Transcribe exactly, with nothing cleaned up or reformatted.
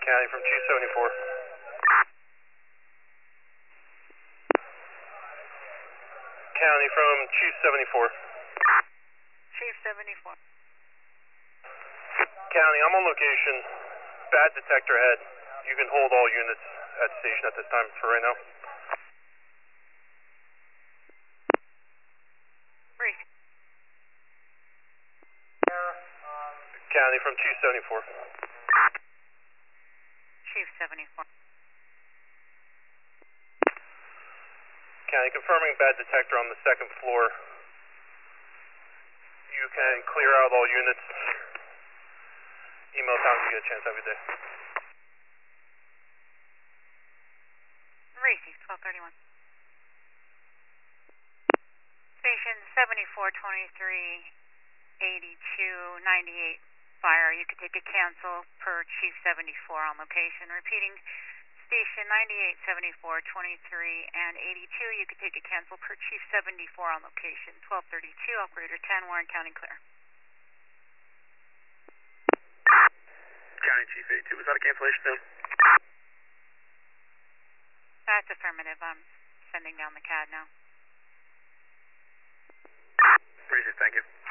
County from two seventy-four. County from two seventy-four. Chief seventy-four. County, I'm on location. Bad detector ahead. You can hold all units at the station at this time for right now. Brief. County from two seventy-four. Chief seventy-four. County, confirming bad detector on the second floor. You can clear out all units. Email time if you get a chance. Have a good day. Receive twelve thirty-one. Station seventy-four twenty-three eighty-two ninety-eight. Fire. You could take a cancel per Chief seventy-four on location. Repeating, Station ninety-eight, seventy-four, twenty-three, and eighty-two. You could take a cancel per Chief seventy-four on location. twelve thirty-two, Operator ten, Warren County clear. County Chief eighty-two, was that a cancellation zone? That's affirmative. I'm sending down the C A D now. Appreciate it, thank you.